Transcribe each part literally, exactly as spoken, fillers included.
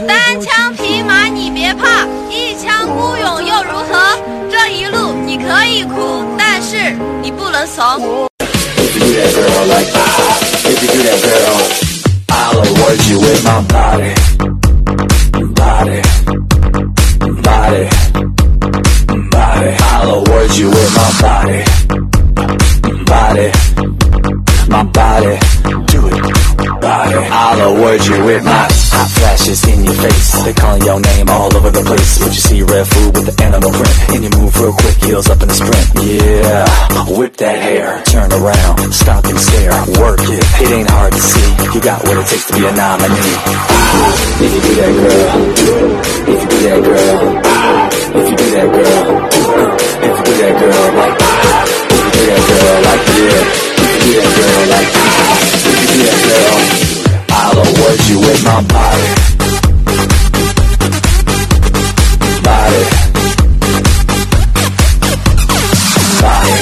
单枪匹马你别怕，一腔孤勇又如何？这一路你可以苦，但是你不能怂。 If you do that girl like ah, if you do that girl, I'll award you with my body, body, body, body. I'll award you with my body, body, my body. Do it, body. I'll award you with my hot flashes in your face. They calling your name all over the place. But you see red food with the animal print, and you move real quick, heels up in the sprint. Yeah, whip that hair, turn around, stop and stare, work it. It ain't hard to see. You got what it takes to be a nominee. Ah, if you do that, girl. If you do that, girl. Ah, if you do that, girl. If you do that, girl, like ah, if you do that, girl, like yeah. If you do that, girl, like ah, if you do that, girl, I'll award you with my body, body, body,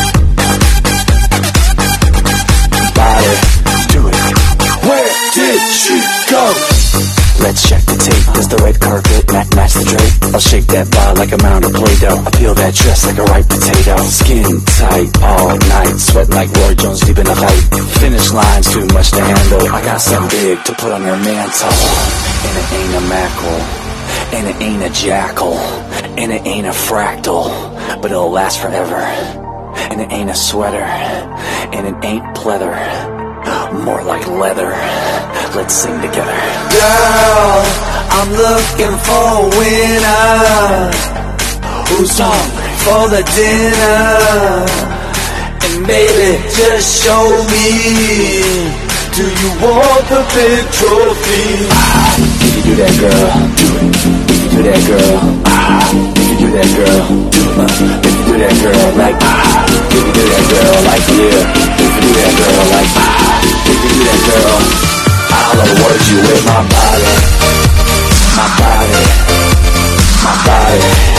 body. Do it. Where did she go? Let's check the tape. Does the red carpet ma match the drape? I'll shake that bar like a mound of Play-Doh. I peel that dress like a ripe potato. Skin tight all night, sweating like Roy Jones deep in the fight. Finish line's too much to handle. I got something big to put on your mantle. And it ain't a mackerel, and it ain't a jackal, and it ain't a fractal, but it'll last forever. And it ain't a sweater, and it ain't pleather, more like leather. Let's sing together. Girl, I'm looking for a winner who's hungry for the dinner. And baby, just show me, do you want the big trophy? Ah, if you do that, girl, do it. If you do that, girl, ah, if you do that, girl, do it. If you do that, girl, like ah, if you do that, girl, like yeah. If you do that, girl, like ah, if you do that, girl, I'll award you with my body, my body, my body.